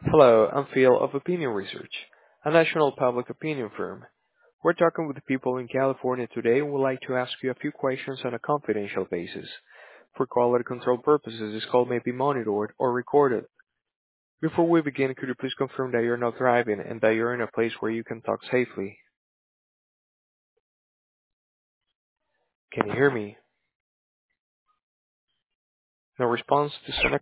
Hello, I'm Phil of Opinion Research, a national public opinion firm. We're talking with people in California today and would like to ask you a few questions on a confidential basis. For quality control purposes, this call may be monitored or recorded. Before we begin, could you please confirm that you're not driving and that you're in a place where you can talk safely? Can you hear me? No response to